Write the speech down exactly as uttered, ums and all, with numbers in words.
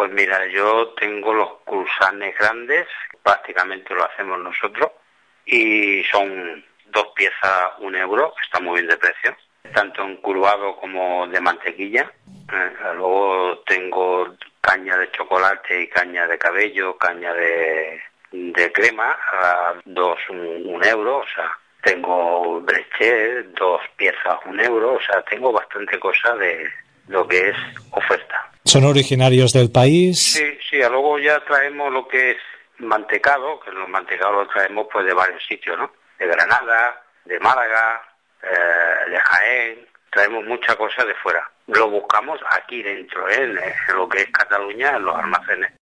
Pues mira, yo tengo los cruzanes grandes, prácticamente lo hacemos nosotros, y son dos piezas un euro, está muy bien de precio, tanto en curvado como de mantequilla. Eh, luego tengo caña de chocolate y caña de cabello, caña de, de crema, a dos un, un euro, o sea, tengo breché, dos piezas un euro, o sea, tengo bastante cosa de lo que es oferta. ¿Son originarios del país? Sí, sí, luego ya traemos lo que es mantecado, que los mantecados los traemos pues de varios sitios, ¿no? De Granada, de Málaga, eh, de Jaén, traemos mucha cosa de fuera. Lo buscamos aquí dentro, ¿eh? En lo que es Cataluña, en los almacenes.